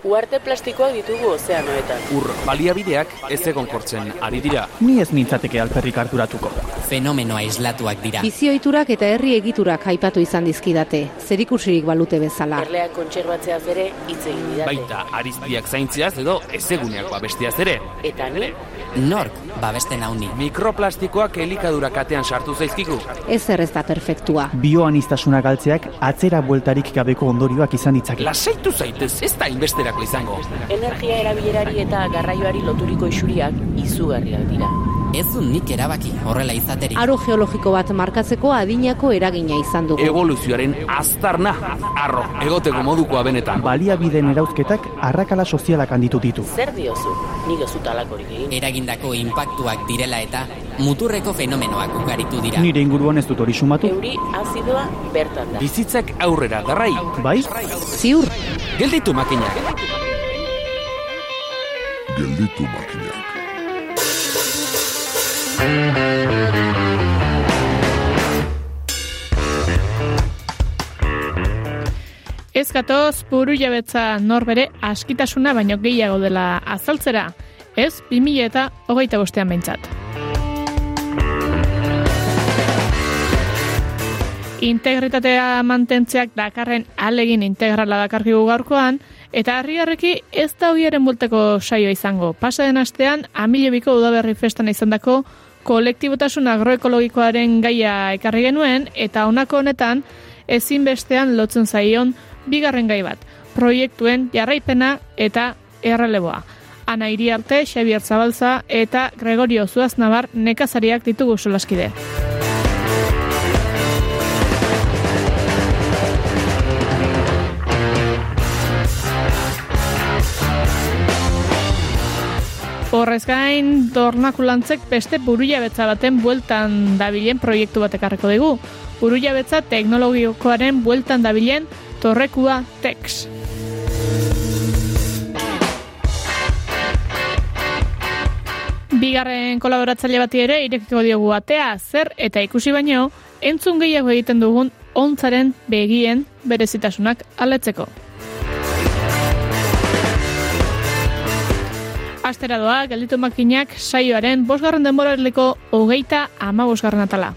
Uharte plastikoak ditugu ozeanoetan. Ur baliabideak ez egonkortzen ari dira. Ni ez nintzateke alperrik harturatuko. Fenomeno aislatuak dira. Bizioiturak eta herri egiturak aipatu izan dizkidate, zerikusirik balute bezala. Erleak kontserbatzeaz ere hitz egin didate. Baita ariztiak zaintziaz edo ezeguneak babestiaz ere. Eta ni? Nork babesten hauni. Mikroplastikoak elikadura katean sartu zaizkigu. Ezer ez da perfektua. Bioanistasuna galtzeak atzera bueltarik gabeko ondorioak izan ditzake. Lasaitu zaitez, ez da inbesterako izango. Energia erabilerari eta garraioari loturiko isuriak izugarriak dira. Ez du nik erabaki horrela izaterik. Aro geologiko bat markatzeko adinako eragina izan dugu. Evoluzioaren aztarna, arro, egoteko modukoa benetan. Baliabideen erauzketak arrakala sozialak handitu ditu. Zer diozu? Nik ez dut halakorik egin. Eragindako inpaktuak direla eta muturreko fenomenoak ugaritu dira. Nire inguruan ez dut hori sumatu. Euri azidoa bertan da. Bizitzak aurrera darrai. Bai? Ziur. Gelditu makinak. Gelditu makinak. Ez gatoz burujabetza norbere askitasuna baino gehiago dela azaltzera. Ez 2025 behintzat. Integritatea mantentzeak dakarren alegin integrala dakarkigu gaurkoan, eta harrigarreki ez da hoiaren bulteko saioa izango. Pasaden astean, Amilobiko udaberri festan izandako kolektibotasun agroekologikoaren gaia ekarri genuen, eta honako honetan ezinbestean lotzen zaion bigarren gai bat, proiektuen jarraipena eta erreleboa. Ana Iriarte, Xabier Zabalza eta Gregorio Zuaznabar nekazariak ditugu solaskide. Horrez gain, Dornakulantzek beste burujabetza baten bueltan dabilen proiektu bat ekarriko dugu. Burujabetza teknologikoaren bueltan dabilen Torrekua Tex. Bigarren kolaboratzaile bati ere irekiko diogu atea, zer eta ikusi baino, entzun gehiago egiten dugun ontzaren begien berezitasunak aletzeko. Astera doa, gelditu makinak saioaren 5. denboraldiko 35. atala.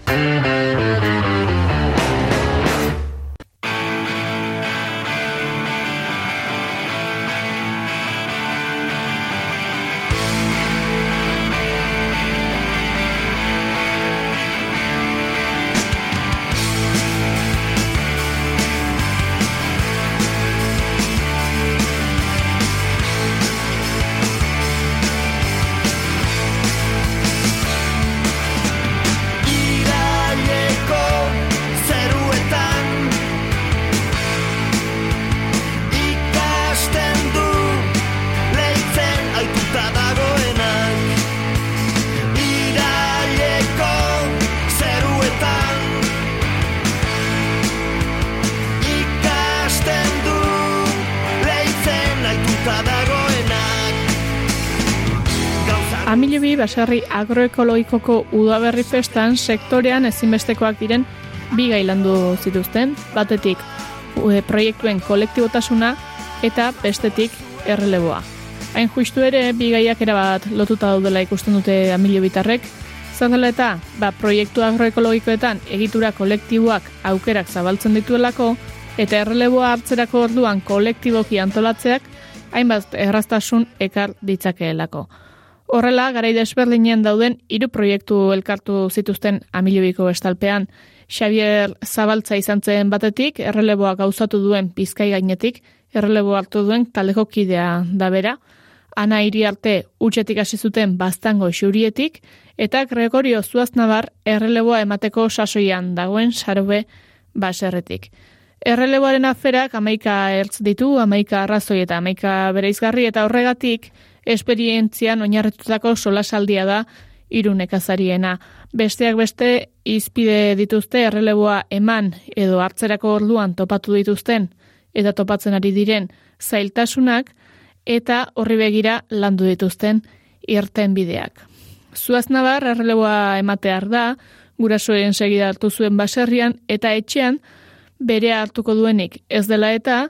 Amilobi baserri agroekologikoko udaberri festan sektorean ezinbestekoak diren bi gai landu zituzten, batetik proiektuen kolektibotasuna eta bestetik erreleboa. Hain justu ere, bi gaiak erabat lotuta daudela ikusten dute Amilobitarrek, zer dela eta proiektu agroekologikoetan egitura kolektiboak aukerak zabaltzen dituelako eta erreleboa hartzerako orduan kolektiboki antolatzeak hainbat erraztasun ekar ditzakeelako. Horrela, garai desberdinen dauden 3 proiektu elkartu zituzten Amilobiko estalpean. Xabier Zabaltza izan zen batetik, erreleboa gauzatu duen Bizkai gainetik, erreleboa hartu duen taldeko kidea da bera. Ana Iriarte utxetik hasi zuten Baztango xurietik, eta Gregorio Zuaznabar erreleboa emateko sasoian dagoen Sarobe baserretik. Erreleboaren aferak 11 ertz ditu, 11 arrazoi eta 11 bereizgarri, eta horregatik esperientzian oinarritutako solasaldia da 3 nekazariena. Besteak beste izpide dituzte erreleboa eman edo hartzerako orduan topatu dituzten eta topatzen ari diren zailtasunak eta horri begira landu dituzten irtenbideak. Zuaznabar erreleboa ematear da, gurasoen segida hartu zuen baserrian eta etxean berea hartuko duenik ez dela eta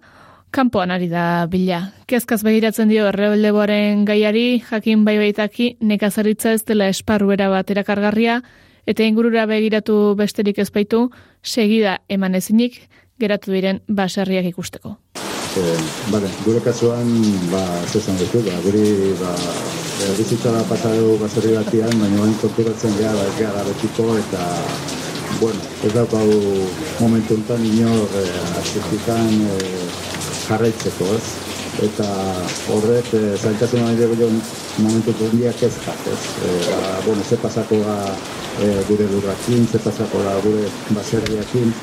Kanpoan ari da bila. Kezkaz begiratzen dio errebeldegoaren gaiari, jakin baitaki nekazaritza ez dela esparruera bat erakargarria, eta ingurura begiratu besterik ez baitu, segida eman ezinik geratu diren baserriak ikusteko. Gure kasuan, zesan dut, guri bizitzara pasadu baserri batian, baina bain konturatzen gara, ez gara betiko, eta ez daukau momentu enten inor artistikan jarraitzeko, ez? Eta horrek zailtasun nahi dugu momentu zendiak ezkak, ez? Ze pasako da gure lurrakin, ze pasako da gure baserriakin,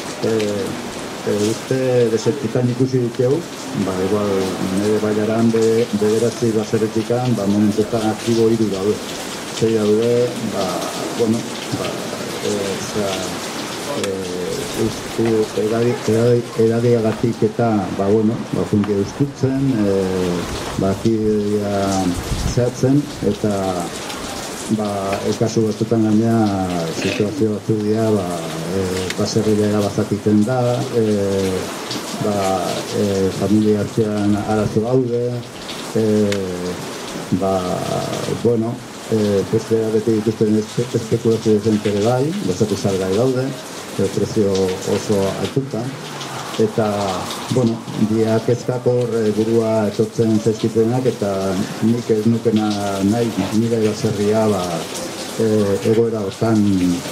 uste desertikan ikusi diteu, igual nire baiaran bederatzi baserretikan, momentuetan aktibo hiru daude. Zei daude, edadiagatik eta fundia eustutzen, akidea zehatzen, eta kasu batzutan gainea situazio batzu dira baserria erabazatiten da, familia hartzean arazo daude, beste beti ikusten espekulazio dezentere bai, basatu salgai daude, prezio oso altuta, eta, biak ezkakor burua etortzen zaizkitenak, eta nik ez nukena nahi, nire baserria egoera hortan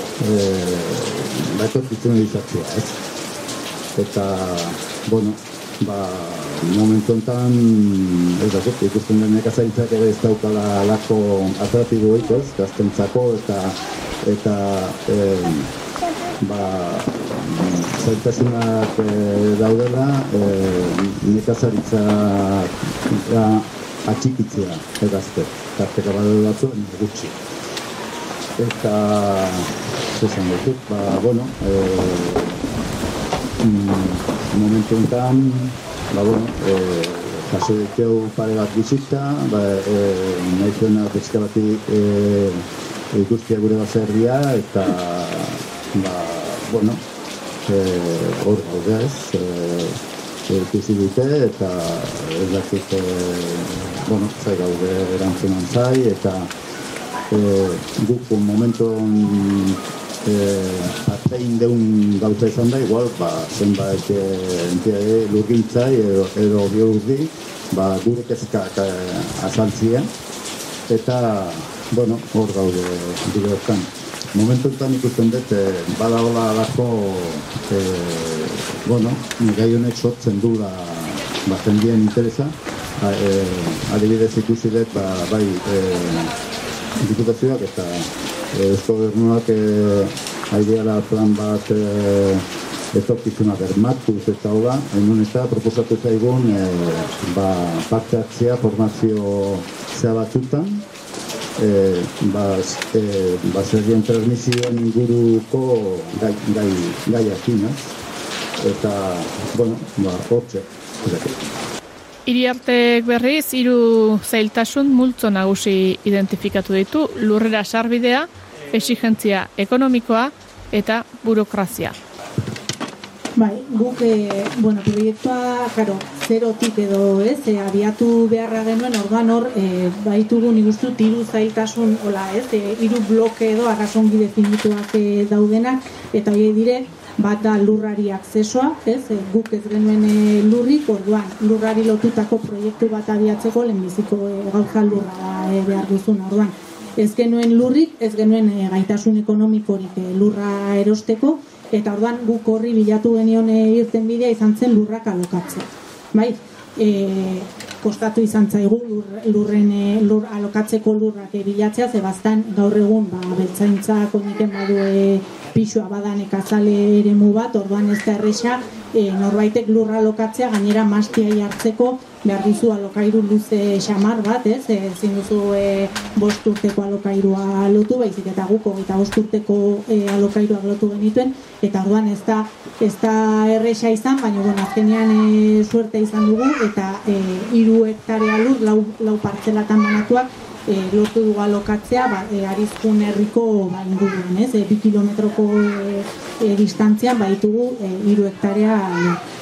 etorkitzen edizatzea, ez? Eta, momentu enten, ez dakit, ikusten den nekazaritzak ere ez daukala lako atratiboik, ez, gaztentzako, eta zailtasunak daudela, nekazaritza atxikitzea egazte, tarteka badeu batzuen gutxi. Eta, zesan dut, momentu enten, jaso diteu pare bat bizitza, nahi zuena pizka bati ikustia gure baserria, eta hor gaudez, ikusi dute, eta ez dakit, zai gaude erantzunan zai, eta guk momentuan artein deun gauza izan da, igual, zenbait lurgintzai edo biurdi, gure kezkak azaltzia, eta, hor gaude bide hortan. Momentu enten ikusten dut, badagola alako, gai honek sortzen dula jendien interesa, adibidez ikusi dut, bai, diputazioak eta Eusko Gobernuak aideala plan bat etorkizuna bermatuz eta hola, hemen eta proposatu zaigun parte hartzea formazio zea batzutan, baserrien transmisioen inguruko gaiakin, eta, hortxe. Iriartek berriz, 3 zailtasun multzo nagusi identifikatu ditu, lurrera sarbidea, exigentzia ekonomikoa eta burokrazia. Bai, guk, proiektua, zerotik edo, abiatu beharra genuen, orduan hor, baitugu nik uste 3 zailtasun, 3 bloke edo arrazongi definituak daudenak, eta hori dire, bat da lurrari akzesoa, guk ez genuen lurrik, orduan lurrari lotutako proiektu bat abiatzeko lehenbiziko gauza lurra behar duzun, orduan ez genuen lurrik, ez genuen gaitasun ekonomikorik lurra erosteko, eta orduan guk horri bilatu genion irten bidea izan zen lurrak alokatzea. Bai, kostatu izan zaigu lur alokatzeko lurrak bilatzea, zebaztan gaur egun beltzaintzak oniken badu pisua badan ekazale eremu bat, orduan ez da erresa norbaitek lurra alokatzea, gainera mastia jartzeko behar duzu alokairu luze xamar bat, ezin duzu 5 urteko alokairua lotu, baizik eta guk 25 urteko alokairuak lotu genituen, eta orduan ez da erresa izan, baina azkenean suerte izan dugu, eta 3 hektarea lur, 4 partzelatan banatuak, lortu dugu alokatzea, Arizkun herriko inguruan, 2 kilometroko distantzian baitugu 3 hektarea lur.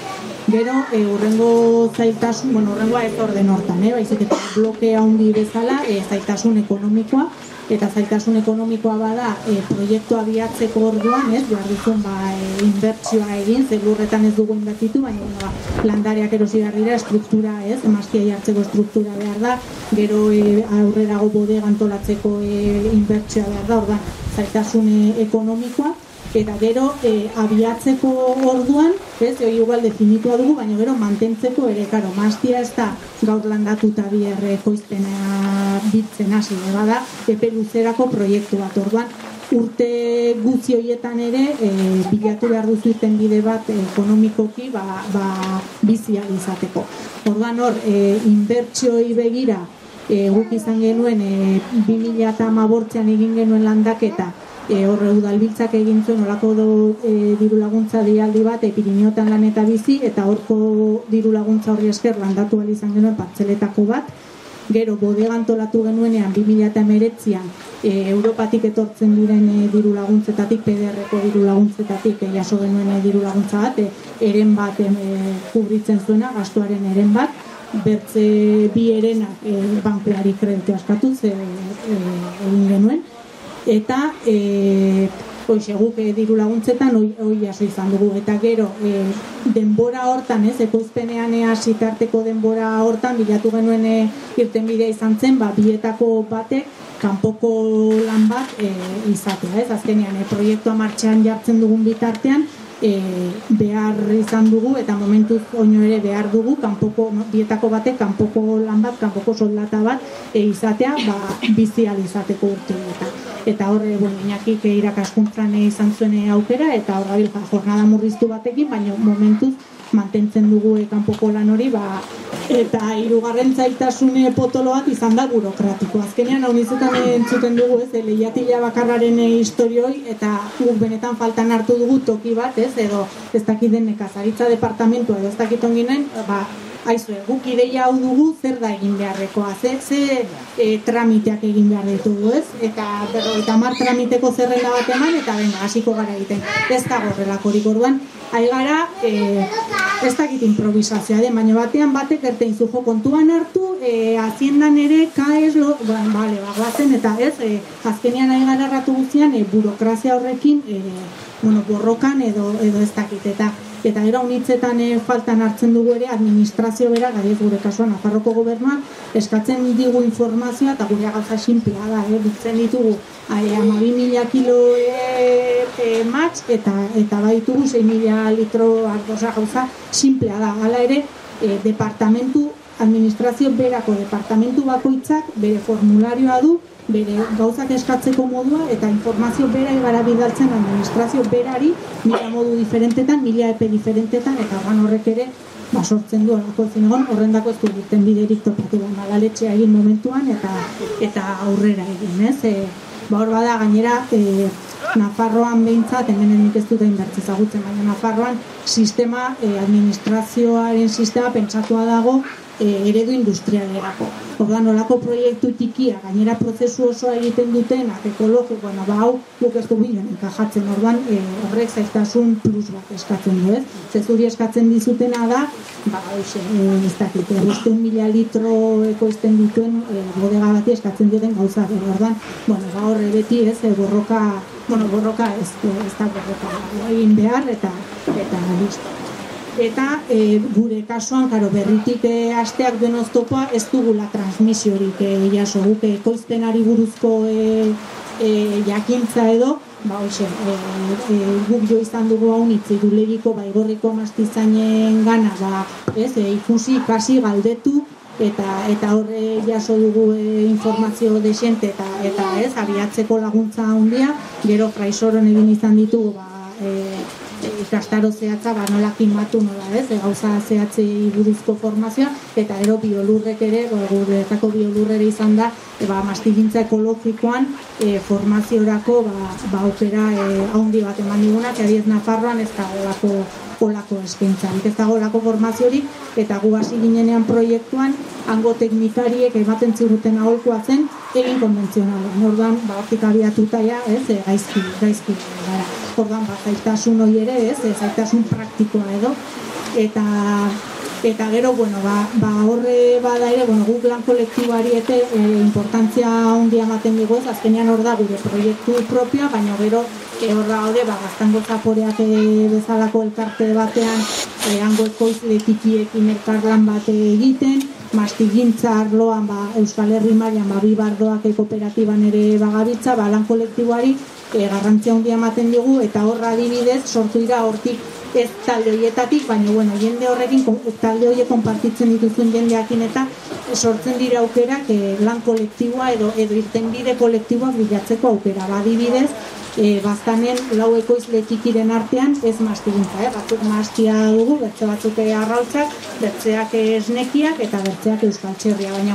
Gero, urrengo zailtasun, urrengoa ez orden hortan, baizik eta bloke handi bezala, zailtasun ekonomikoa, eta zailtasun ekonomikoa bada proiektua abiatzeko orduan, behar duzun inbertsioa egin, zelurretan ez dugu inbertitu, baina landareak erosi behar dira, estruktura, emazkia jartzeko estruktura behar da, gero aurrerago bodega antolatzeko inbertsioa behar da, orduan zailtasun ekonomikoa, eta gero abiatzeko orduan, igual definitua dugu, baina gero mantentzeko ere, karo, maztia ez da gaur landatuta bierre koizpena bitzen hasi, bada, epe luzerako proiektu bat, orduan, urte gutxi horietan ere, bilatu behar duzuiten bide bat ekonomikoki bizi ahal izateko. Orduan hor, inbertsioi begira, guk izan genuen 2018an egin genuen landaketa, horre udalbiltzak egin zuen olako diru laguntza deialdi bat Pirinioetan lan eta bizi, eta horko diru laguntza horri esker landatu ahal izan genuen partzeletako bat. Gero bodega antolatu genuenean 2019an Europatik etortzen diren diru laguntzetatik, PDR-ko diru laguntzetatik jaso genuen diru laguntza bat, eren bat kubritzen zuena, gastuaren eren bat, bertze bi erenak bankuari kreditu askatuz egin genuen. Eta guk diru laguntzetan hoi jaso izan dugu. Eta gero denbora hortan, ekoizpenean hasitarteko denbora hortan bilatu genuen irtenbidea izan zen, bietako batek kanpoko lan bat izatea. Azkenean proiektua martxan jartzen dugun bitartean, behar izan dugu eta momentuz oino ere behar dugu bietako batek kanpoko lan bat, kanpoko soldata bat izatea bizi ahal izateko urteetan. Eta horre, Iñakik irakaskuntzan izan zuen aukera, eta horra bilja jornada murriztu batekin, baina momentuz mantentzen dugu kanpoko lan hori, eta hirugarren zailtasune potolo bat izan da burokratiko. Azkenean, hau nizutan entzuten dugu, lehiatila bakarraren historioi, eta guk benetan faltan hartu dugu toki bat, edo ez dakiten nekazaritza departamentua, edo ez dakiton ginen, aizue, guk ideia hau dugu zer da egin beharrekoa, ze tramiteak egin behar ditugu, eta 50 tramiteko zerrenda bat eman, eta hasiko gara egiten. Ez da horrelakorik orduan, gara, ez dakit improvisazioa den, baina batean batek ertein zujo kontuan hartu, haziendan ere, bagoazen, eta azkenean gara erratu guztian, burokrazia horrekin, borrokan edo ez dakit, eta gero unitzetan faltan hartzen dugu ere administrazio bera, gari ez gure kasuan Nafarroko gobernuak eskatzen digu informazioa, eta gure gauza simplea da, bitzen ditugu 12.000 kilo matx, eta baitugu 6.000 litro ardosa gauza simplea da. Hala ere, administrazio berako departamentu bakoitzak bere formularioa du, bere gauzak eskatzeko modua, eta informazio bera gara bidaltzen administrazio berari, 1000 modu diferentetan, 1000 epe diferentetan, eta horrek ere sortzen du horako zinegon, horrendako ez du duten biderik topatu da, malaletxea egin momentuan, eta aurrera egin, hor bada gainera, Nafarroan behintzat, hemen nik ez dut inbertzi ezagutzen, baina Nafarroan sistema, administrazioaren sistema pentsatua dago eredu industrialerako. Orduan, olako proiektu tikia, gainera prozesu osoa egiten dutenak, ekologiko, hau guk ez du bilen enkajatzen, orduan horrek zailtasun plus bat eskatzen du, zezuri eskatzen dizutena da, ez dakit, 500.000 litro ekoizten dituen bodega bati eskatzen duten gauza, orduan, horre beti borroka ez da borroka egin behar, eta listo. Eta gure kasuan, berritik asteak duen oztopoa ez dugula transmisiorik jaso, guk ekoizpenari buruzko jakintza edo, guk jo izan dugu hau nitzi dulegiko baigorriko mastizainen gana, ikusi, ikasi, galdetu, eta horre jaso dugu informazio desente eta abiatzeko laguntza handia, gero fraisoron egin izan ditugu ikastaro zehatza, nola kimatu, gauza zehatzei buruzko formazioa, eta gero biolurrek ere, guretako biolurrere izan da, mastigintza ekologikoan formaziorako aukera handi bat eman digunak, adiez Nafarroan ez da olako eskaintzarik, ez dago olako formaziorik, eta gu hasi ginenean proiektuan, hango teknikariek ematen ziguten aholkoa zen, egin konbentzionala. Orduan, hortik abiatuta gaizki gara. Orduan, zailtasun hori ere, zailtasun praktikoa edo, Eta gero, horre bada ere, guk lan kolektiboari importantzia handia ematen digu, azkenean hor da gure proiektu propioa, baina gero hor da gaude, Gaztango Zaporeak bezalako elkarte batean, hango ekoizle tikiekin elkarlan bat egiten, mastigintza arloan Euskal Herri mailan Bibardoak kooperatiban ere bagabitza, lan kolektiboari garrantzia handia ematen digu, eta horra adibidez sortu dira hortik ez talde horietatik, baina jende horrekin talde horiek konpartitzen dituzuen jendeakin eta sortzen dira aukerak lan kolektiboa edo irtenbide kolektiboak bilatzeko aukera. Adibidez, Baztanen 4 ekoizle tikiren artean ez mastigintza, batzuk mastia dugu, bertze batzuk arrautzak, bertzeak esnekiak eta bertzeak euskal txerria, baina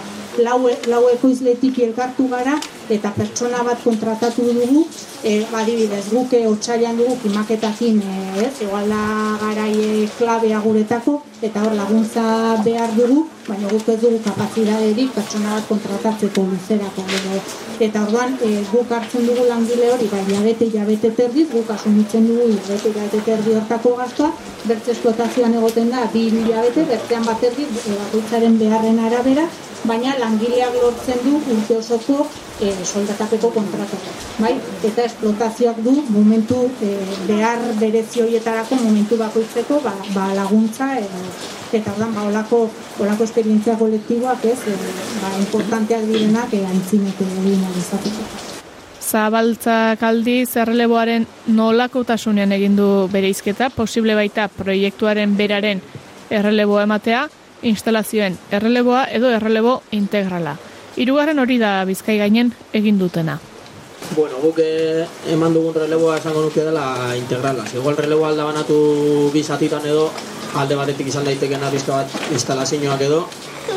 4 ekoizle tiki elkartu gara eta pertsona bat kontratatu dugu, adibidez, guk otsailean dugu kimaketakin, igual da garai klabea guretako, eta hor laguntza behar dugu, baina guk ez dugu kapazitaterik pertsona bat kontratatzeko luzerako. Eta orduan, guk hartzen dugu langile hori, jabete terdiz, guk asumitzen dugu jabete terdi hortako gaztoa, bertze esplotazioan egoten da 2 hilabete, bertzean bat erdi, bakoitzaren beharren arabera, baina langileak lortzen du urte osoko soldatapeko kontratatua. Eta esplotazioak du momentu behar berezi horietarako momentu bakoitzeko laguntza eta ordan olako esperientzia kolektiboak importanteak direnak antzineko egin izateko. Zabaltzak aldiz erreleboaren nolakotasunean egin du bereizketa, posible baita proiektuaren beraren erreleboa ematea, instalazioen erreleboa edo errelebo integrala. 3. hori da Bizkai gainen egin dutena. Guk eman dugun releboa esango nuke dela integrala. Igual releboa alda banatu bizatitan edo, alde batetik izan daitekena bizka bat instalazioak edo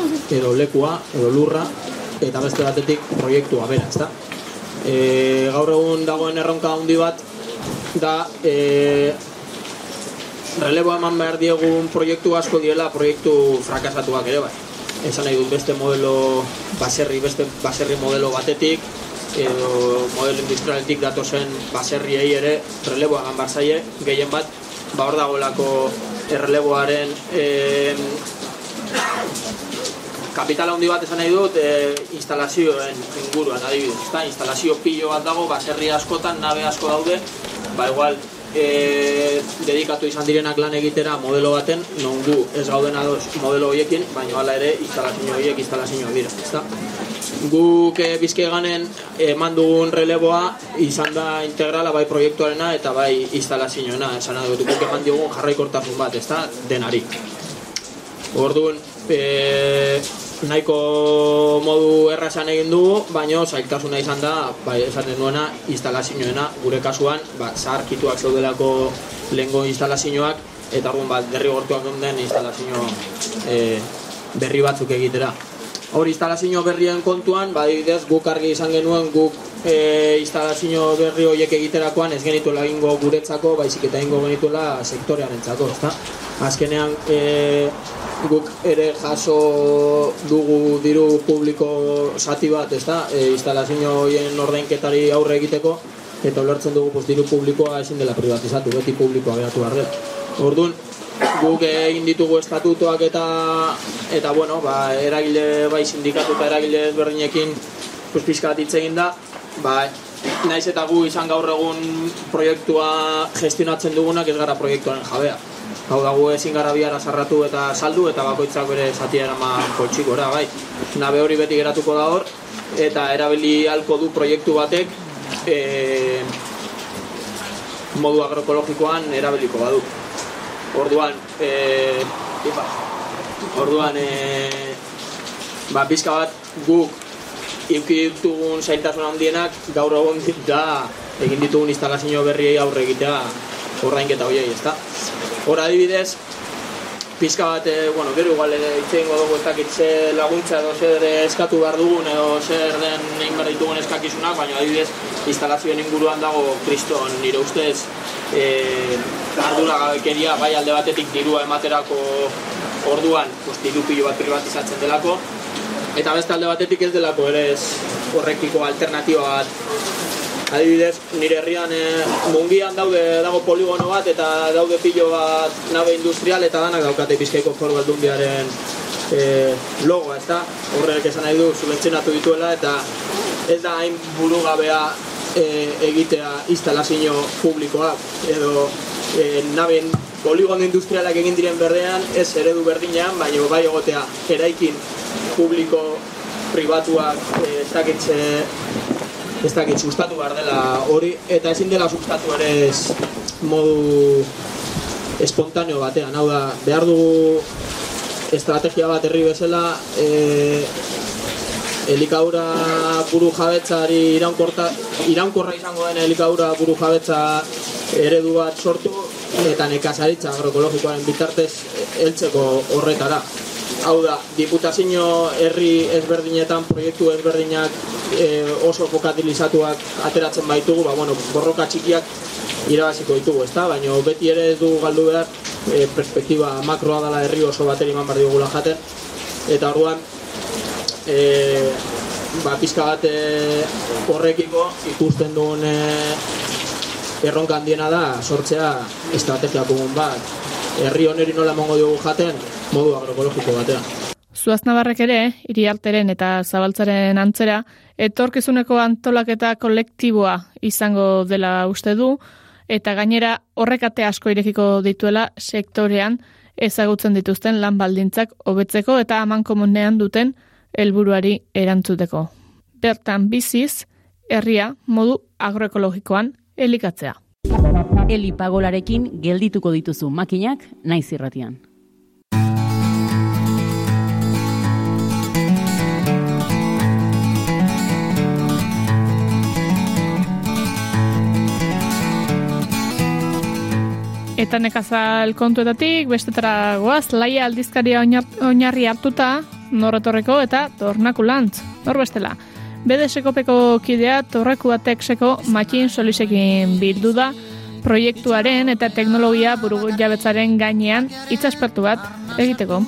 lekua, edo lurra, eta beste batetik proiektua bera, ezta? Gaur egun dagoen erronka handi bat da releboa eman behar diegun proiektu asko diela proiektu frakasatuak ere bai. Esan nahi dut beste modelo beste baserri modelo batetik edo modelo industrialetik datozen baserriei ere releboa eman behar zaie, gehien bat hor dagoelako erreleboaren kapitala handi bat esan nahi dut instalazioen inguruan adibidez. Instalazio pilo bat dago, baserri askotan, nabe asko daude, igual dedikatu izan direnak lan egitera modelo baten, non gu ez gauden ados modelo horiekin, baina hala ere instalazio horiek instalazio dira. Guk Bizkaiganen eman dugun releboa izan da integrala bai proiektuarena eta bai instalazioena, esan dut guk eman dugun jarraikortasun bat, denari. Orduan, nahiko modu errazan egin dugu, baina zailtasuna izan da, esaten duena, instalazioena, gure kasuan, zaharkituak zeudelako lehengo instalazioak, eta orduan derrigortuak den instalazio berri batzuk egitera. Hor instalazio berrien kontuan, adibidez, guk argi izan genuen, guk instalazio berri horiek egiterakoan ez genituela egingo guretzako, baizik eta egingo genituela sektorearentzako, ezta? Azkenean, guk ere jaso dugu diru publiko zati bat, instalazio horien ordainketari aurre egiteko, eta ulertzen dugu diru publikoa ezin dela privatizatu, beti publikoa behatu behar dela. Orduan, guk egin ditugu estatutoak eta bueno, eragile sindikatu eta eragile ezberdinekin pizka bat hitz egin da, naiz eta gu izan gaur egun proiektua gestionatzen dugunak ez gara proiektuaren jabea. Hau da, gu ezin gara biara sarratu eta saldu eta bakoitzak bere zatia eraman poltsikora, nabe hori beti geratuko da hor, eta erabili halko du proiektu batek modu agroekologikoan erabiliko badu. Orduan, pizka bat guk eduki ditugun zailtasun handienak gaur egun da egin ditugun instalazio berriei aurre egitea ordainketa horiei, ezta? Hor adibidez, pizka bat, gero igual hitz egingo dugu ez dakit ze laguntza edo zer eskatu behar dugun edo zer den egin behar ditugun eskakizunak, baina adibidez instalazioen inguruan dago kriston nire ustez arduragabekeria bai alde batetik dirua ematerako orduan diru pilo bat privatizatzen delako, eta beste alde batetik ez delako ere horrekiko alternatiba bat Adibidez, nire herrian Mungian dago poligono bat eta daude pilo bat nabe industrial eta danak daukate Bizkaiko Foru Aldundiaren logoa, ezta? Horrek esan nahi du subentzionatu dituela eta ez da hain burugabea egitea instalazio publikoak edo naben poligono industrialak egin diren berdean ez eredu berdinean, baina bai egotea eraikin publiko pribatuak ez dakit sustatu behar dela hori eta ezin dela sustatu ere modu espontaneo batean, hau da, behar dugu estrategia bat herri bezala elikadura buru jabetzari iraunkorra izango den elikadura buru jabetza eredu bat sortu eta nekazaritza agroekologikoaren bitartez heltzeko horretara. Hau da, diputazio herri ezberdinetan proiektu ezberdinak oso fokatilizatuak ateratzen baitugu, borroka txikiak irabaziko ditugu, ezta? Baina beti ere ez dugu galdu behar perspektiba makroa dela herri oso bateri eman behar digula jaten eta orduan pizka bat horrekiko ikusten duen erronka handiena da sortzea estrategia komun bat herri honeri nola emango diogu jaten modu agroekologiko batean. Zuaznabarrek ere, Iriarteren eta Zabaltzaren antzera, etorkizuneko antolaketa kolektiboa izango dela uste du, eta gainera horrekate asko irekiko dituela sektorean ezagutzen dituzten lan baldintzak hobetzeko eta amankomunean duten helburuari erantzuteko. Bertan biziz, herria modu agroekologikoan elikatzea. Eli Pagolarekin geldituko dituzu makinak Naiz Irratian. Eta nekazal kontuetatik, bestetara goaz, Laia aldizkaria oinarri hartuta, Norretorreko eta Dornakulantz, norbestela. BDS-kopeko kidea Torrekua Texeko Matxin Solisekin bildu da, proiektuaren eta teknologia buru jabetzaren gainean hitzaspertu bat egiteko.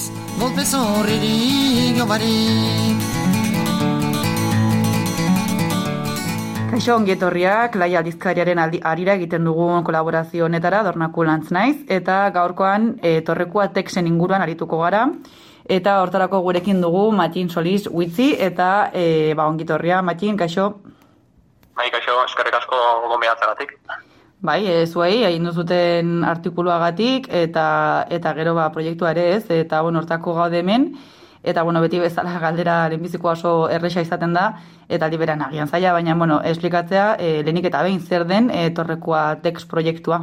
Kaixo ongietorriak, Laia aldizkariaren arira egiten dugun kolaborazio honetara Dornakulantz naiz, eta gaurkoan Torrekua Texen inguruan arituko gara, eta hortarako gurekin dugu Matxin Solis Huitzi, eta ongitorria, Matxin, kaixo? Bai, kaixo, eskerrik asko gonbidatzagatik. Bai, zuei, egin duzuten artikuluagatik, eta gero proiektua ere ez, eta hortako gaude hemen, eta beti bezala galdera lehenbiziko oso erresa izaten da, eta liberan agian zaila, baina esplikatzea lehenik eta behin zer den Torrekua Tex proiektua.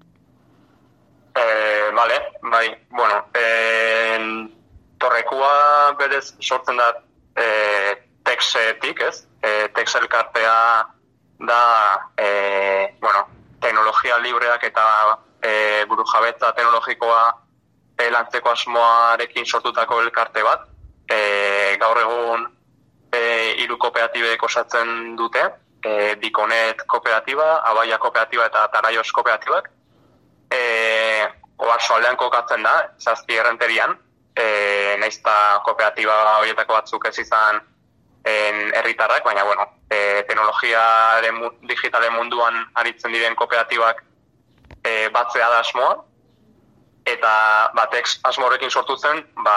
Vale, bai, Torrekua berez sortzen da Texetik, ez? Tex elkartea da, teknologia libreak eta burujabetza teknologikoa lantzeko asmoarekin sortutako elkarte bat. Gaur egun 3 kooperatibek osatzen dute, Bikonet kooperatiba, Abaia kooperatiba eta Taraios kooperatibak. Oarsoaldean kokatzen da, 7 errenterian, nahiz eta kooperatiba horietako batzuk ez izan herritarrak, baina teknologia digitalen munduan aritzen diren kooperatibak batzea da asmoa, eta Tex asmo horrekin sortu zen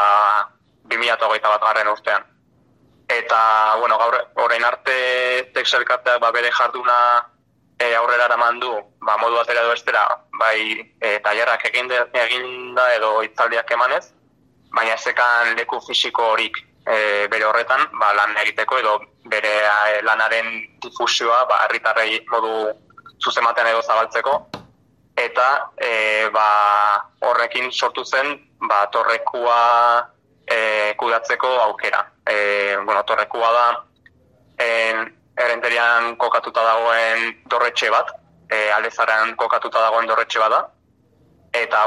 2021 urtean. Eta, gaur orain arte Tex elkarteak bere jarduna aurrera eraman du, modu batera edo bestera, bai tailerrak eginda edo hitzaldiak emanez, baina ezekan leku fisiko horik bere horretan lan egiteko edo bere lanaren difusioa herritarrei modu zuzematen edo zabaltzeko. Eta horrekin sortu zen Torrekua kudatzeko aukera. Torrekua da errenterian kokatuta dagoen dorretxe bat, Aldezaran kokatuta dagoen dorretxe bat da, eta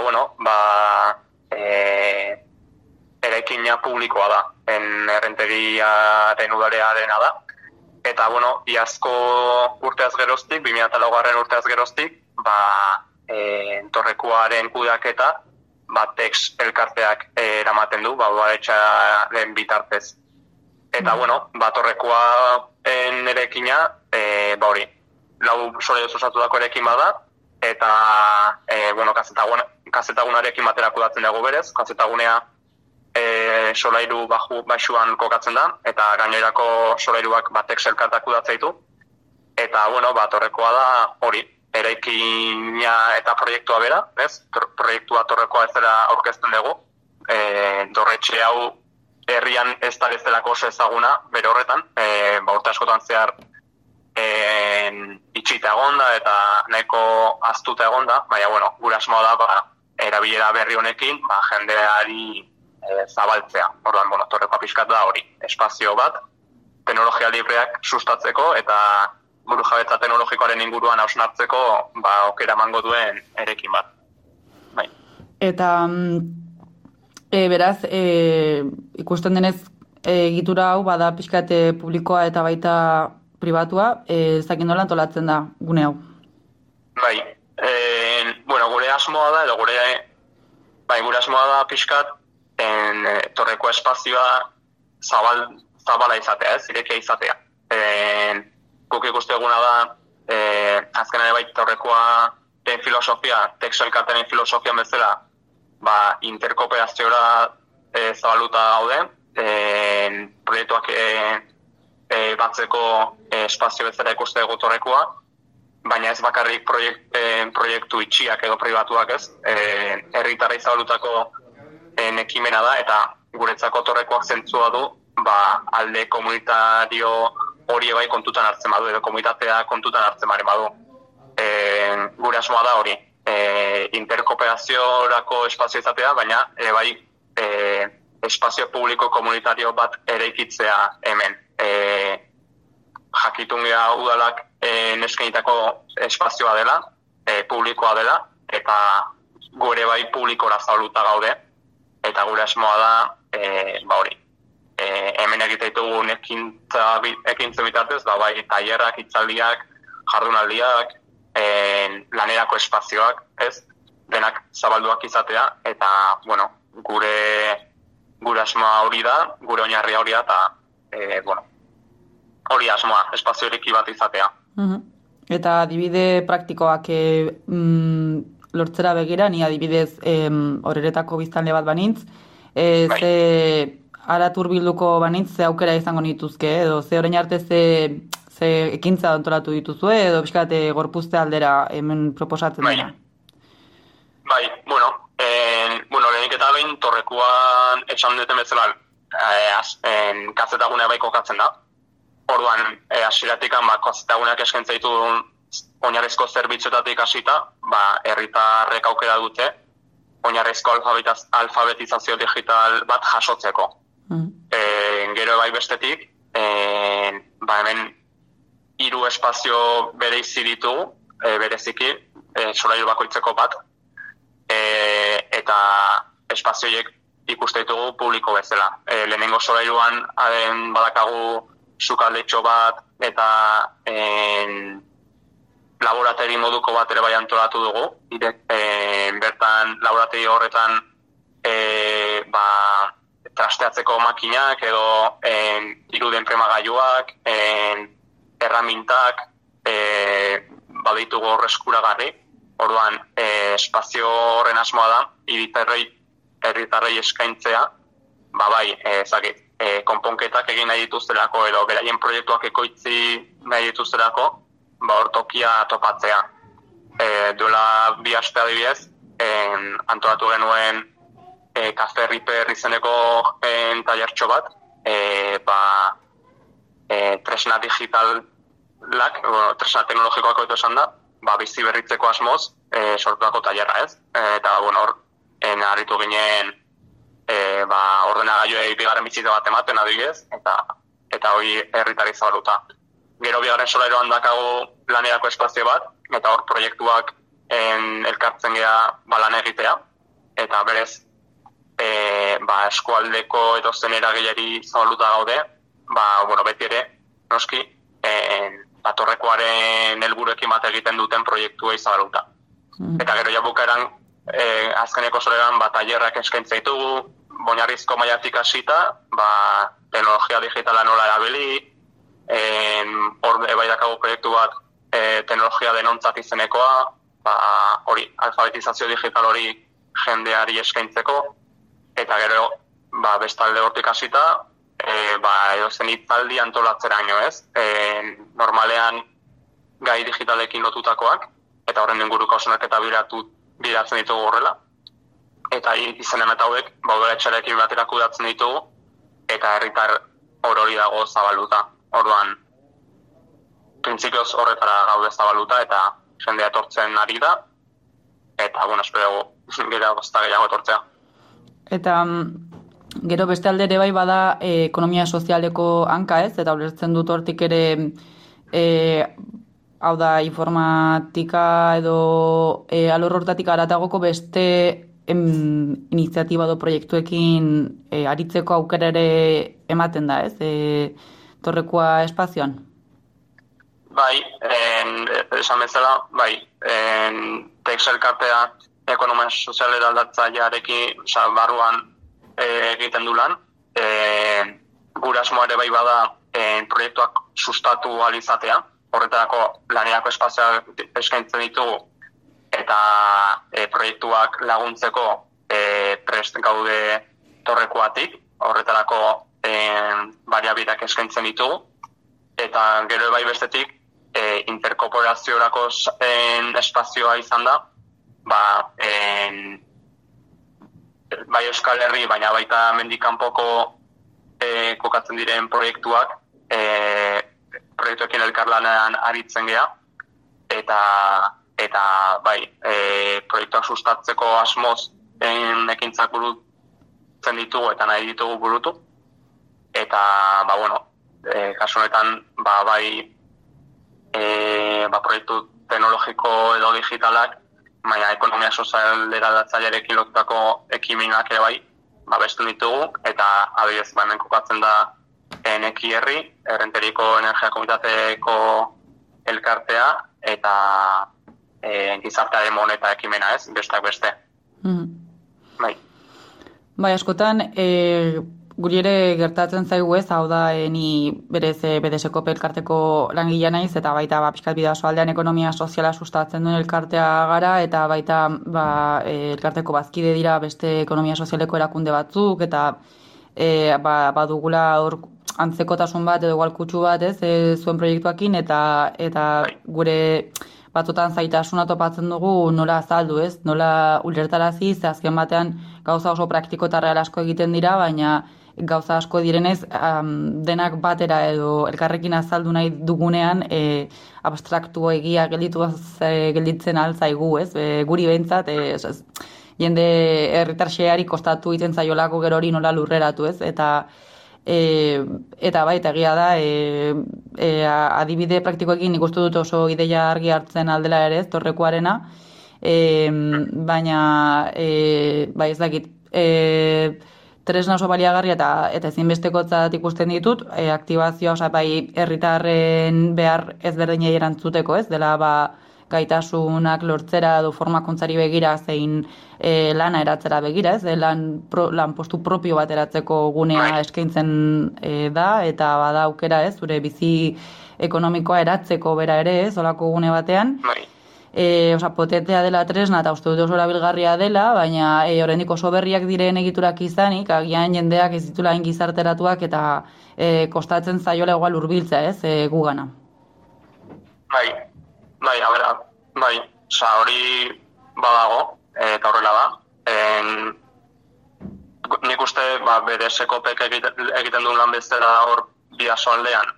eraikina publikoa da, errenteriaren udarearena da, eta iazko urteaz geroztik, 2004 urteaz geroztik, Torrekuaren kudeaketa Tex elkarteak eramaten du, udaletxaren bitartez. Eta, Torrekuaren erekina, lau solairu osatutako erekin bada, eta kazetagunarekin batera kudatzen dugu berez, kazetagunea solairu baxuan kokatzen da, eta gainerako solairuak batek selkatak kudatzen ditu, eta torrekoa da hori, eraikina eta proiektua bera, ez? Proiektua torrekoa ez dela aurkezten dugu, dorretxe hau herrian ez da bezalako oso ezaguna, bere horretan, urte askotan zehar itxita egonda eta nahiko aztuta egonda, baina, gure asmoa da, erabilera berri honekin, jendeari zabaltzea. Orduan, torrekoa pixkat da hori, espazio bat, teknologia libreak sustatzeko eta burujabetza teknologikoaren inguruan hausnartzeko aukera emango duen erekin bat. Bai. Eta beraz, ikusten denez egitura hau bada pixkat publikoa eta baita pribatua, ez dakit nola antolatzen da gune hau? Bai, gure asmoa da, gure asmoa da pixkat torreko espazioa zabala izatea, irekia izatea. Guk ikuste eguna da, azkenean bai torrekoa den filosofia, tekselkartenen filosofia bezala, interkooperazioa zabaluta gaude, proiektuak batzeko espazio bezala ikuste dugu torrekoa, baina ez bakarrik proiektu itxiak edo pribatuak ez, herritarrei zabalutako ekimena da, eta guretzako torrekoak zentzua du, alde komunitario hori bai kontutan hartzen badu, edo komunitatea kontutan hartzen badu. Gure asmoa da hori, interkooperaziorako espazio izatea, baina bai espazio publiko komunitario bat eraikitzea hemen. Jakitun geha udalak neskenitako espazioa dela, publikoa dela, eta gure bai publikora zauluta gaude, eta gure asmoa da hori. Hemen egiteitugun ekintza bitartez, bai tailerrak, hitzaldiak, jardunaldiak, lanerako espazioak, ez? Denak zabalduak izatea, eta, gure asmoa hori da, gure oinarria hori da, eta, hori asmoa, espazio eriki bat izatea. Eta adibide praktikoak lortzera begira, ni adibidez Oreretako biztanle bat banintz, Aratur bilduko banintz ze aukera izango nituzke, edo ze orain arte ze ekintza antolatu dituzue, edo pixkate gorpuzte aldera hemen proposatzen dena. Bai, lehenik eta behin torrekuan esan duten bezala kazetagunea bai kokatzen da. Orduan, hasieratikan kazetaguneak eskaintza ditu oinarrizko zerbitzuetatik hasita, herritarrek aukera dute oinarrizko alfabetizazio digital bat jasotzeko. Gero bai bestetik, hemen 3 espazio bereizi ditugu, bereziki, solairu bakoitzeko bat, eta espazioiek ikuste ditugu publiko bezala. Lehenengo solairuan badakagu sukaldetxo bat eta laborategi moduko bat ere bai antolatu dugu. Bertan laborategi horretan trasteatzeko makinak edo iruden premagailuak, erramintak baditugu horreskuragarri. Orduan, espazio horren asmoa da, herritarrei eskaintzea, konponketak egin nahi dituztelako edo beraien proiektuak ekoitzi nahi dituztelako, hor tokia topatzea. Duela 2 aste adibidez, antolatu genuen Kafe Riper izeneko tailertxo bat, tresna digitalak, tresna teknologikoak oito esan da, bizi berritzeko asmoz sortutako tailerra ez. Eta hor, harritu ginen ordenagailuei bigarren bizitza bat ematen adibidez, eta hori herritarrei zabaluta. Gero bigarren solairuan dakagu lanerako espazio bat, eta hor proiektuak elkartzen gea lan egitea, eta berez eskualdeko edo zen eragilari zabaluta gaude, beti ere, noski, torrekoaren helburuekin bat egiten duten proiektuei zabaluta. Eta gero jabukaeran, azkeneko soleran, tailerrak eskaintza ditugu, oinarrizko mailatik hasita, teknologia digitala nola erabili, hor bai dakagu proiektu bat teknologia denontzat izenekoa, hori, alfabetizazio digital hori jendeari eskaintzeko, eta gero, bestalde hortik hasita, edo zen hitzaldi antolatzeraino, ez? Normalean gai digitalekin lotutakoak, eta horren inguruko hausnarketa bideratzen ditugu horrela. Eta izen emeta hauek, udaletxearekin batera kudeatzen ditugu, eta herritar hori dago zabaluta. Orduan, printzipioz horretara gaude zabaluta, eta jendea etortzen ari da, eta, espero gehiago etortzea. Eta gero beste alde ere bai bada ekonomia sozialeko hanka, ez? Eta ulertzen dut hortik ere hau da informatika edo alor hortatik aratagoko beste iniziatiba edo proiektuekin aritzeko aukera ere ematen da, ez? Torrekoa espazioan? Bai, esan bezala, Texelkartea ekonomia sozialera aldatzailearekin barruan egiten du lan. Gure asmoa ere bai bada proiektuak sustatu ahal izatea, horretarako lanerako espazioak eskaintzen ditugu, eta proiektuak laguntzeko prest gaude torrekoatik, horretarako baliabideak eskaintzen ditugu, eta gero bai bestetik interkorporaziorako espazioa izan da, bai Euskal Herri, baina baita mendikanpoko kokatzen diren proiektuak, proiektuekin elkarlanean aritzen gea, eta bai, proiektuak sustatzeko asmoz ekintzak burutzen ditugu eta nahi ditugu burutu. Eta, kasu honetan, bai, proiektu teknologiko edo digitalak, baina ekonomia sozialera aldatzailearekin lotutako ekimenak ere bai, bestu ditugu, eta adibidez hemen kokatzen da Neki Herri, Errenteriko Energia Komitateko elkartea, eta gizartearen moneta ekimena, ez, besteak beste. Bai, askotan, guri ere gertatzen zaigu ez, hau da, ni berez BDSko elkarteko langilea naiz, eta baita pixkat Bidasoaldean ekonomia soziala sustatzen duen elkartea gara, eta baita elkarteko bazkide dira beste ekonomia sozialeko erakunde batzuk, eta badugula hor antzekotasun bat edo igual bat ez, zuen proiektuakin, eta gure batzutan zaitasuna topatzen dugu nola azaldu, ez? Nola ulertarazi, ze azken batean gauza oso praktiko eta real asko egiten dira, baina gauza asko direnez denak batera edo elkarrekin azaldu nahi dugunean abstraktu egia gelditzen altzaigu, ez? Guri behintzat, jende herritarxeari kostatu egiten zaiolako gero hori nola lurreratu, ez? Eta baita egia da, adibide praktikoekin nik uste dut oso ideia argi hartzen aldela ere, ez, torrekoarena, baina, ez dakit, tresna oso baliagarria eta ezinbestekotzat ikusten ditut, aktibazioa, bai, herritarren behar ezberdinei erantzuteko, ez, dela, gaitasunak lortzera edo formakuntzari begira zein lana eratzera begira, ez, lan postu propio bat eratzeko gunea eskaintzen da, eta bada aukera, ez, zure bizi ekonomikoa eratzeko bera ere, ez, olako gune batean. Potentea dela tresna eta uste dut oso erabilgarria dela, baina oraindik oso berriak diren egiturak izanik, agian jendeak ez ditula hain gizarteratuak eta kostatzen zaiola igual hurbiltzea, ez, gugana. Hori badago, eta horrela da. Nik uste, BDSko pek egiten duen lan bezala hor Bidasoaldean,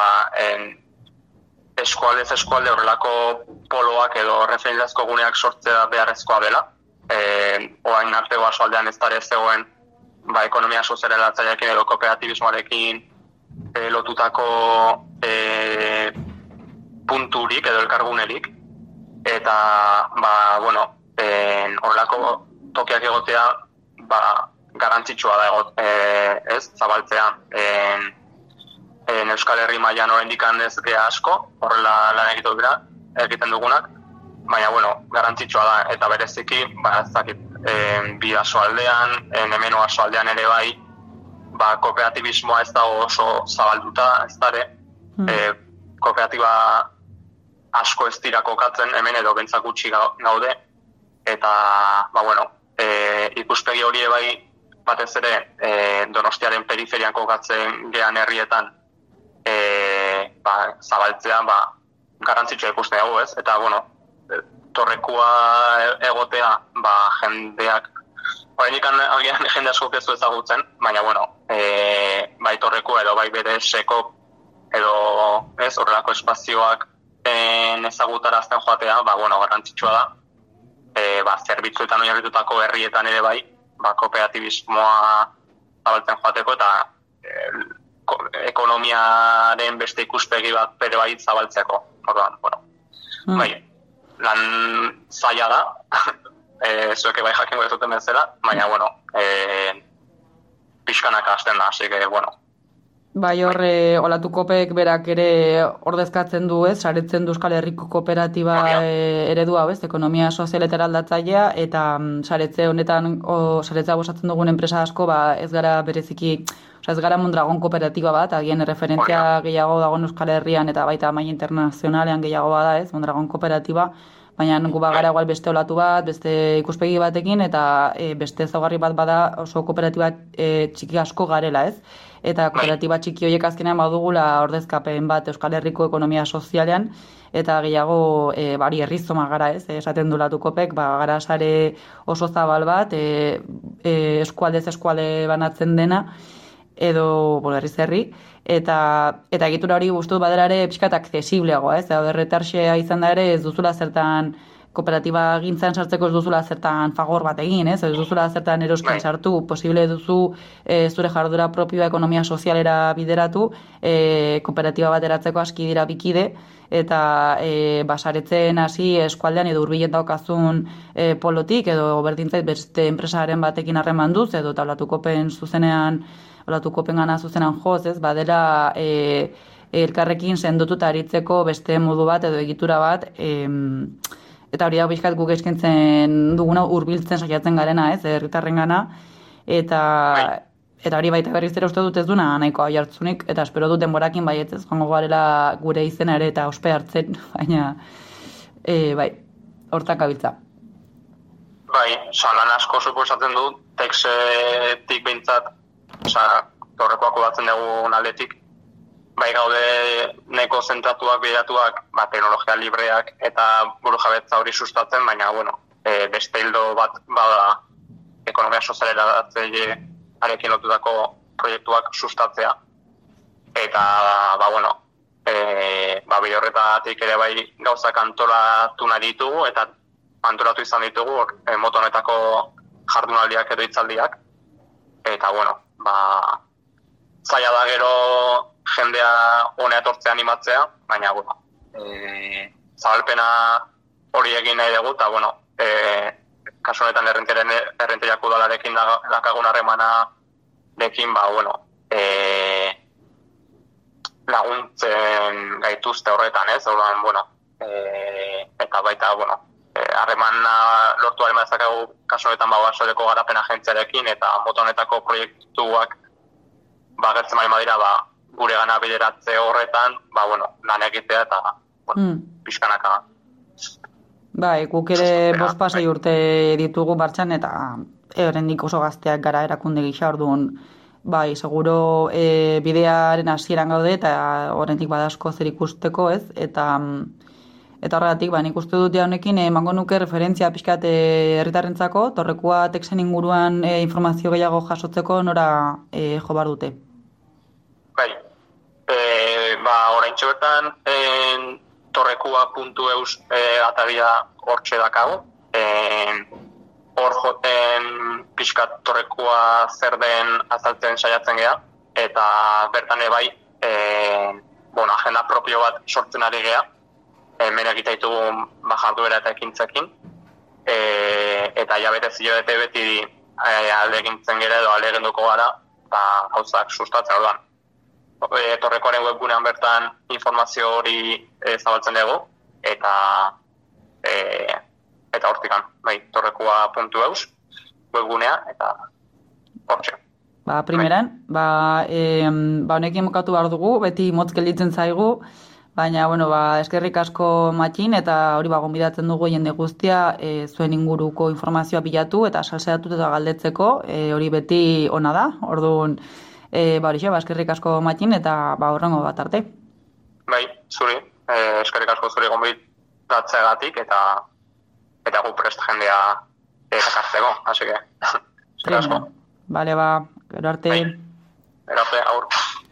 eskualde horrelako poloak edo referentziazko guneak sortzea beharrezkoa dela. Orain arte Bidasoaldean ez dara zegoen ekonomia sozialera aldatzailearekin edo kooperatibismoarekin lotutako punturik edo elkargunerik, eta horrelako tokiak egotea garantzitsua da ez, zabaltzea Euskal Herri mailan oraindik ez gea asko, horrela lan egiten dugunak, baina garantzitsua da, eta bereziki Bidasoaldean, hemen Oarsoaldean ere bai, kooperatibismoa ez dago oso zabalduta, ez dare, kooperatiba asko ez dira kokatzen, hemen edo bentzak gutxi gaude, eta, ikuspegi hori bai batez ere Donostiaren periferian kokatzen gehan herrietan zabaltzea garrantzitsua ikusten dugu, ez? Eta, torrekua egotea, jendeak, horrenik agian jende asko ez du ezagutzen, baina, bai torrekua edo bai bere sekop edo, ez, horrelako espazioak ezagutarazten joatea, garrantzitsua da, zerbitzuetan oinarritutako herrietan ere bai, kooperatibismoa zabaltzen joateko eta ekonomiaren beste ikuspegi bat bere bai zabaltzeko. Orduan, bai, lan zaila da, zueke bai jakingo ez duten bezala, baina, pixkanaka hasten da, así que, Bai, Olatu Kopek berak ere ordezkatzen du, ez, saretzen du Euskal Herriko kooperatiba eredua, ez, ekonomia sozialetara aldatzailea, eta saretze honetan, saretzea bosatzen dugun enpresa asko, ez gara bereziki, ez gara Mondragon kooperatiba bat, agian referentzia gehiago dagoen Euskal Herrian, eta baita maila internazionalean gehiago bada, ez, Mondragon kooperatiba, baina gu gara igual beste olatu bat, beste ikuspegi batekin, eta beste ezaugarri bat bada oso kooperatiba txiki asko garela, ez? Eta kooperatiba txiki horiek azkenean badugula ordezkapen bat Euskal Herriko ekonomia sozialean, eta gehiago bari herrizoma gara, ez? Esaten du Olatu Kopek, gara sare oso zabal bat, eskualdez eskualde banatzen dena, edo herriz herri, eta egitura hori guztu badera ere pixkat aksesibleagoa, ez? Erretarxea izan da ere ez duzula zertan kooperatiba gintzan sartzeko ez duzula zertan fagor bat egin, ez duzula zertan eroskin sartu, posible duzu zure jardura propioa ekonomia sozialera bideratu, kooperatiba bat eratzeko aski dira bikide, eta basaretzen hasi eskualdean edo hurbilen daukazun polotik, edo berdintzait beste enpresaren batekin harremanduz, edo Olatu Kopen zuzenean, Olatu Kopengana zuzenean joz, ez, badela elkarrekin sendotuta aritzeko beste modu bat edo egitura bat, eta hori da bizkat guk eskentzen duguna hurbiltzen saiatzen garena, ez, herritarrengana, eta hori baita berriz ere uste dut ez duna nahiko jartzunik, eta espero dut denborakin baietz, joango garela gure izena ere eta ospe hartzen, baina bai, hortak gabiltza. Bai, lan asko suposatzen dut, teksetik behintzat, torrekoako batzen dugu aldetik, bai gaude neko zentratuak, bideratuak, teknologia libreak eta buru jabetza hori sustatzen, baina, beste hildo bat bada ekonomia sozialera arekin lotutako proiektuak sustatzea. Eta, bide horretatik ere bai gauzak antolatu nahi ditugu, eta antolatu izan ditugu moto honetako jardunaldiak edo hitzaldiak. Eta, zaila da gero jendea honea etortzea animatzea, baina, zabalpena hori egin nahi dugu, eta, kasu honetan errenteriak udalarekin dakagun harremanarekin, laguntzen gaituzte horretan, ez? Eta baita, harremana lortu harreman ezakegu kasu honetan basoeko garapen agentziarekin, eta moto honetako proiektuak gertzen bali madira, gure gana bideratze horretan, lan egitea eta, pixkanaka. Bai, guk ere 5 urte ditugu martxan, eta horrendik oso gazteak gara erakunde gisa, orduan, bai, seguro bidearen hasieran gaude, eta horrendik badasko zer ikusteko, ez? Eta horregatik, nik uste dut honekin emango nuke referentzia pixkat herritarrentzako, torrekua teksen inguruan informazio gehiago jasotzeko nora jo bar dute. Bai, oraintxe bertan torrekua.eus ataria hortxe dakago. Hor joten pixkat torrekua zer den azaltzen saiatzen gea, eta bertan bai, agenda propio bat sortzen ari gea, hemen egita ditugu jarduera eta ekintzekin, eta jabete zilodete beti alde egintzen gera edo alde eginduko gara, gauzak sustatzen orduan. Torrekoaren webgunean bertan informazio hori zabaltzen dugu, eta hortikan, torrekoa.eus webgunea, eta hortxe. Primeran, honekin mokatu behar dugu, beti motz gelditzen zaigu, Baina, eskerrik asko Matxin, eta hori gonbidatzen dugu jende guztia zuen inguruko informazioa bilatu eta salseatu eta galdetzeko, hori beti ona da, orduan, eskerrik asko Matxin, eta horrengo bat arte. Bai, zuri, eskerrik asko zuri gonbidatzeagatik, eta gu prest jendea ekartzeko, así que, eskerrik asko. Bale, gero arte. Gero arte, aur.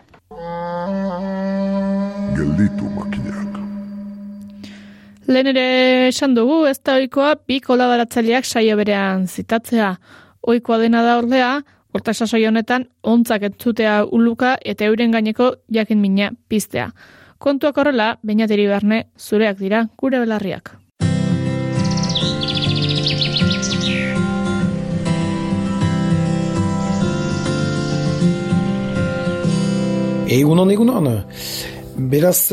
Gelditu makinak. Lehen ere esan dugu, ez da ohikoa bi kolaboratzaileak saio berean zitatzea. Ohikoa dena da ordea, horta sasoi honetan ontzak entzutea uluka eta euren gaineko jakin mina piztea. Kontuak horrela, Beñateri Berne, zureak dira gure belarriak. Egunon. Beraz,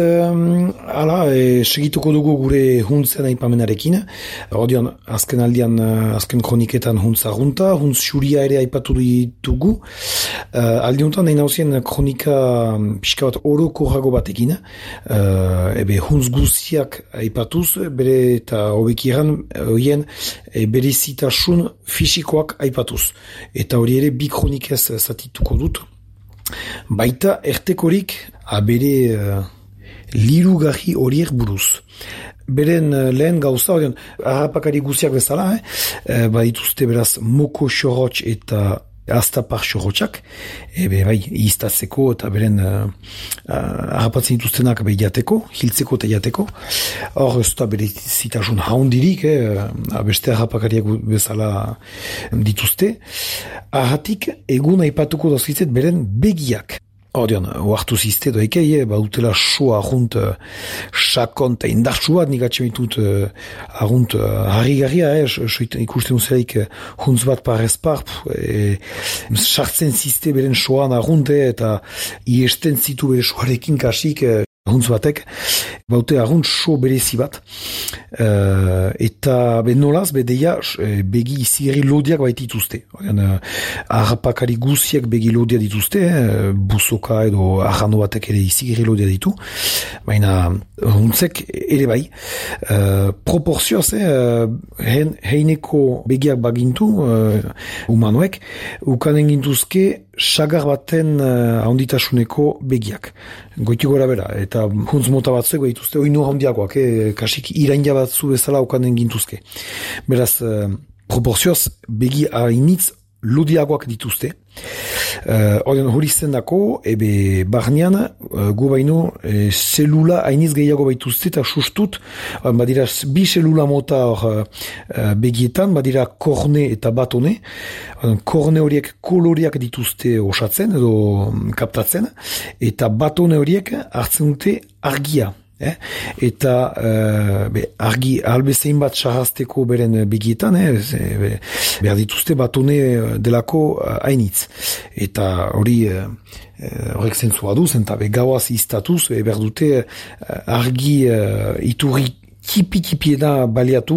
segituko dugu gure huntzen aipamenarekin. Ordean, azken kroniketan huntza junta, huntz xuria ere aipatu ditugu. Aldi honetan, nahi nauzien kronika pixka bat orokorrago batekin. Huntz guziak aipatuz, bere eta hobekiran, horien berezitasun fisikoak aipatuz. Eta hori ere bi kronikez zatituko dut. Baita ertekorik bere lirugarri horiek buruz. Beren lehen gauza, harrapakari guziak bezala, dituzte beraz moko xorotx eta aztapar xorotxak, iztatzeko eta beren harrapatzen dituztenak jateko, hiltzeko eta jateko. Hor ez da bere zitasun haundirik, beste harrapakariak bezala dituzte. Ahatik, egun aipatuko dozkitzet beren begiak. Ordean, oartu zizte doikei, utela soa ahunt sakon eta indartsu bat, nik atxemitut ahunt harri-garria, ikusten uzelaik huntz bat parrezpar, sartzen zizte beren soan ahunt, eta iesten zitu bere soarekin kasik, huntz batek, baute ahunt so berezi bat, eta nolaz, deia begi izigri lodiak baitituzte. Harrapakari guziak begi lodia dituzte, buzoka edo arrano batek ere izigri lodia ditu, baina huntzek ere bai. Proporzioaz, heineko begiak bagintu, humanoek, ukanen gintuzke sagar baten handitasuneko begiak. Goiti gora bera, eta huntz mota batzuek dituzte, oinu handiakoak, kasik irainja batzu bezala okanen gintuzke. Beraz, proporzioz, begi hainitz lodiagoak dituzte. Hori zendako, barnean, gu baino, zelula hainiz gehiago baituzte, eta sustut, badira bi zelula mota begietan, badira korne eta batone. Korne horiek koloriak dituzte osatzen, edo kaptatzen, eta batone horiek hartzen dute argia. Eta argi albezein bat sarrazteko beren begietan, behar dituzte batone delako hainitz. Eta horrek zentzua duz, eta gauaz iztatuz, behar dute argi iturri tipi-tipiena baliatu,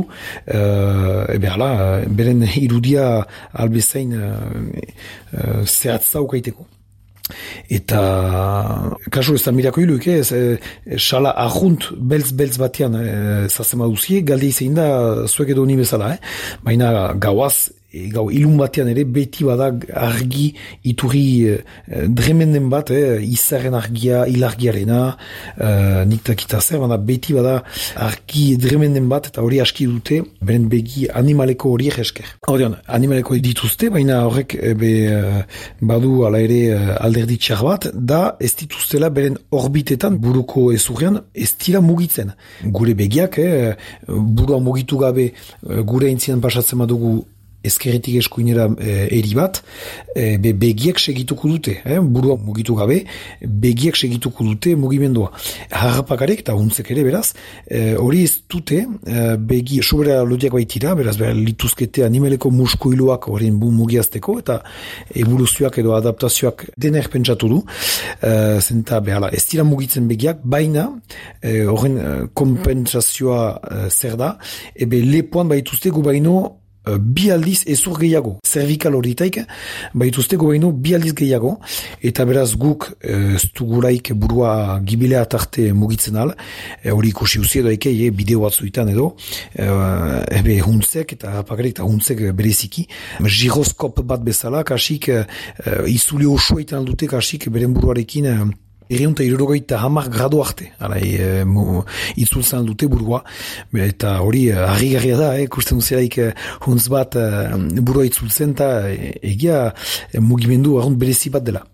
beren irudia albezein zehatza ukaiteko. Eta kasu ez da mirako hiluik, sala ahunt beltz batean zazema duzie, galde izein da zuek edo ni bezala, baina gauaz, gau ilun batean ere beti bada argi iturri dremenden bat, izaren argia, ilargiarena, nik takita zer, baina beti bada argi dremenden bat, eta hori aski dute, beren begi animaleko horiek esker. Horrean, animaleko dituzte, baina horrek badu ala ere alderdi txar bat, da ez dituztela beren orbitetan buruko ezurrean ez dira mugitzen. Gure begiak, burua mugitu gabe gure entzian pasatzen badugu ezkerretik eskuinera eri bat, begiek segituko dute, burua mugitu gabe, begiek segituko dute mugimendua. Harrapakarek eta huntzek ere, beraz, hori ez dute, begi, sobera lodiak baitira, beraz, lituzkete animaleko muskuiluak horien mugiazteko, eta evoluzioak edo adaptazioak dener pentsatu du, zenta, ez dira mugitzen begiak, baina, horren kompensazioa zer da, lepoan baituzte gu baino bi aldiz ezur gehiago. Zervikal horitaik, baituzte gobaino bi aldiz gehiago, eta beraz guk ez dugulaik burua gibilea tarte mugitzen al, hori ikusi uzi edo bideo batzuetan edo, huntzek eta harrapakarik eta huntzek bereziki, giroskop bat bezala, kasik izule osoa itan aldute, kasik beren buruarekin 270 gradu arte, itzultzen dute burua, eta hori harrigarria da, ikusten duzelaik huntz bat burua itzultzen, eta egia mugimendu arrunt berezi bat dela.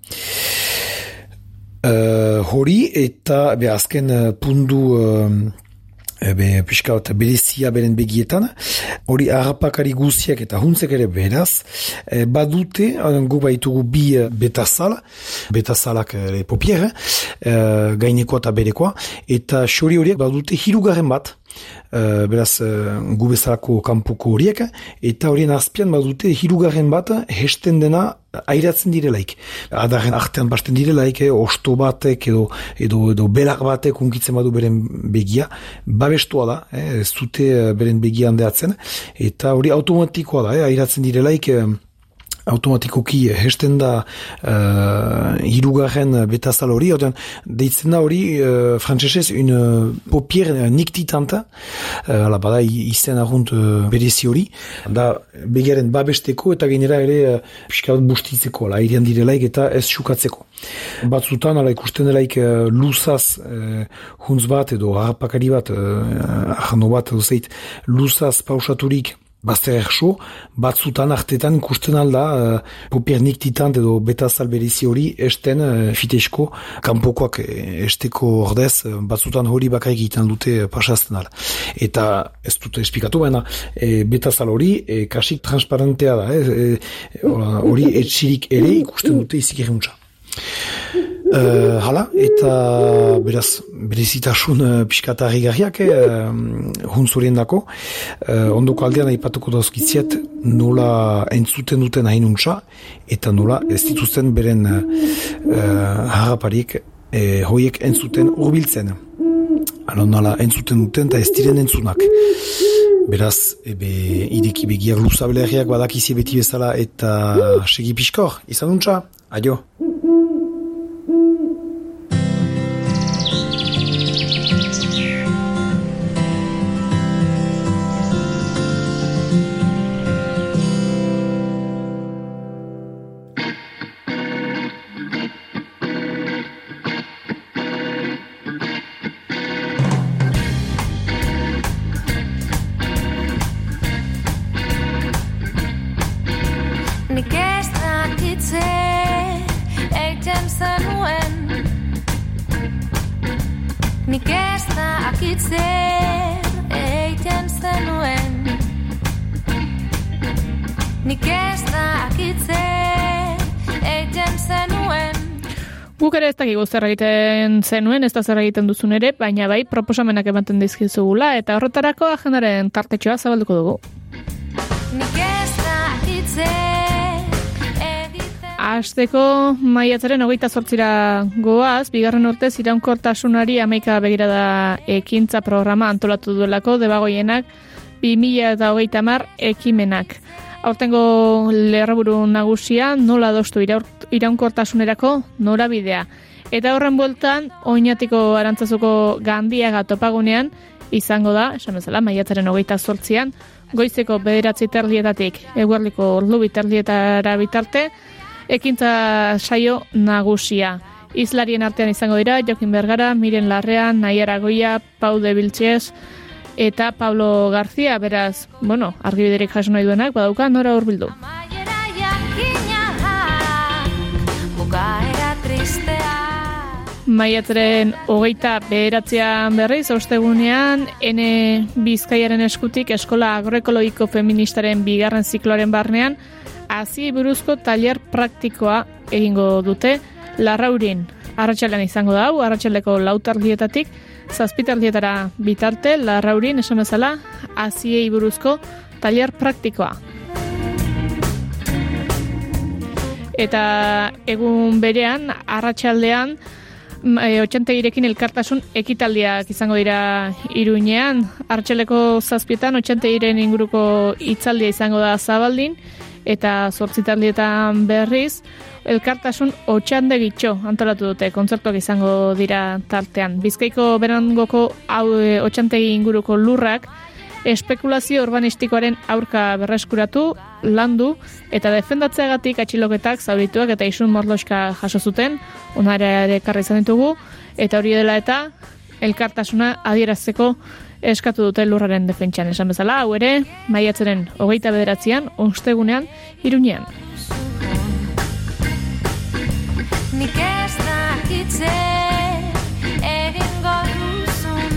Hori eta azken pundu pixka bat berezia beren begietan, hori harrapakari guziak eta huntzek ere beraz, badute, gu baitugu bi betazalak popier, gainekoa eta berekoa, eta xori horiek badute hirugarren bat, beraz gu bezalako kanpoko horiek, eta horien azpian badute hirugarren bat hesten dena airatzen direlaik. Adarren artean basten direlaik, osto batek edo belak batek unkitzen badu beren begia, babestoa da, ez dute beren begia handeatzen, eta hori automatikoa da, airatzen direlaik, automatikoki hesten da hirugarren betazal hori, deitzen da hori frantsesez un paupier nictitante, bada izen arrunt berezi hori, da begiaren babesteko eta gainera ere pixka bat bustitzeko, airean direlaik eta ez xukatzeko. Batzutan ikusten delaik luzaz huntz bat edo harrapakari bat, ahano bat luzaz pausaturik bazter erso, batzutan artetan ikusten alda paupier nictitant edo betazal berezi hori esten fitesko kanpokoak esteko ordez, batzutan hori bakarik egiten dute pasazten ala. Eta ez dute esplikatu, baina betazal hori kasik transparentea da, hori etxirik ere ikusten dute izik erruntza. Hala, eta beraz, berezitasun pixkata harrigarriak huntz horien dako. Ondoko aldean aipatuko dauzkitziet nola entzuten duten hainuntza, eta nola ez dituzten beren harrapariek hoiek entzuten urbiltzen. Nola entzuten duten eta ez diren entzunak. Beraz, ideki begiak luzabeleariak badakizie beti bezala eta segi pixkor, izan untza, adio. Nik ez da akitzer eiten zenuen. Nik ez da akitzer eiten zenuen. Guk ere ez dakigu zer egiten zenuen, ez da zer egiten duzun ere, baina bai proposamenak ematen dizkizugula, eta horretarako agendaren tartetxoa zabalduko dugu. Nik ez da akitzer. Asteko maiatzaren 28ra goaz, bigarren urtez iraunkortasunari 11 begirada ekintza programa antolatu duelako Debagoienak 2030 ekimenak. Aurtengo lerroburu nagusia nola adostu iraunkortasunerako norabidea. Eta horren bueltan, Oñatiko Arantzazuko Gandiaga topagunean izango da, esan bezala, maiatzaren 28an, goizeko 9:30 eguerdiko 2:30 bitarte, ekintza saio nagusia. Izlarien artean izango dira Jokin Bergara, Miren Larrea, Naiara Goia, Pau de Vilches eta Pablo García. Beraz, argibiderik jaso nahi duenak, badauka nora hurbildu. Maiatzaren 29an berriz, ostegunean, Bizkaiaren eskutik Eskola Agroekologiko Feministaren bigarren zikloaren barnean, hazi buruzko tailer praktikoa egingo dute Larraurin. Arratsaldean izango da hau, arratsaldeko 4:00 7:00 bitarte, Larraurin esan bezala haziei buruzko tailer praktikoa. Eta egun berean, arratsaldean Otxantegirekin elkartasun ekitaldiak izango dira Iruñean. Artxeleko 7 Otxantegiren inguruko hitzaldia izango da Zabaldin, eta 8 taldietan berriz elkartasun Otxandegitxo antolatu dute, kontzertuak izango dira tartean. Bizkaiko berangoko Otxantegi inguruko lurrak espekulazio urbanistikoaren aurka berreskuratu, landu eta defendatzeagatik atxiloketak, zaurituak eta isun morloska jaso zuten, onara ere ekarri izan ditugu, eta hori dela eta elkartasuna adierazteko eskatu dute lurraren defentsan. Esan bezala, hau ere, maiatzaren 29an, ostegunean, Iruñean. Nik ez dakitze egingo duzun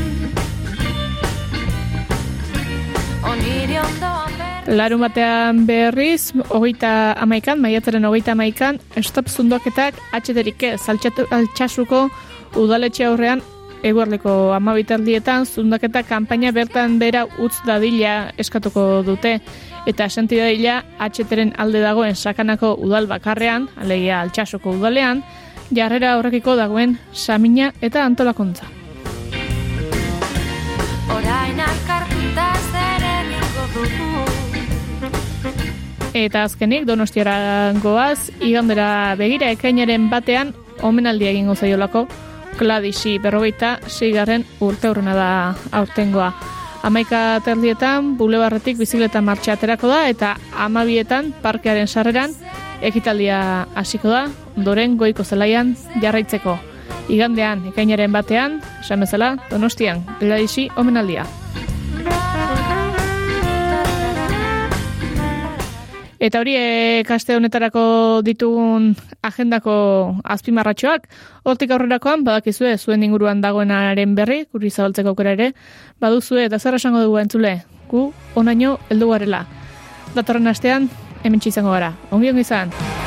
oniri ondoan Larun batean berriz, maiatzaren 31an, stop zundoketak atxederik ez, Altsasuko udaletxe aurrean eguerleko 12 taldietan zundaketa kanpaina bertan bera utz dadila eskatuko dute, eta esanti dadila atxeteren alde dagoen Sakanako udal bakarrean, alegia Altsasuko udalean, jarrera horrekiko dagoen samina eta antolakuntza. orain alkartuta zer egingo dugu. Eta azkenik Donostiara goaz, igandera begira ekainaren batean omenaldia egingo zaiolako Gladisi 46. urteurrena da aurtengoa. 11 terdietan bulebarretik bizikleta martxa aterako da, eta 12etan parkearen sarreran ekitaldia hasiko da, ondoren goiko zelaian jarraitzeko. Igandean ekainaren batean, esan bezala, Donostian Gladisi omenaldia. Eta hori kaste honetarako ditugun agendako azpimarratxoak, hortik aurrerakoan badakizue zuen inguruan dagoenaren berri, guri zabaltzeko aukera ere, baduzue eta zer esango dugu entzule, gu onaino heldu garela. Datorren astean, hementsi izango gara. Ongi izan!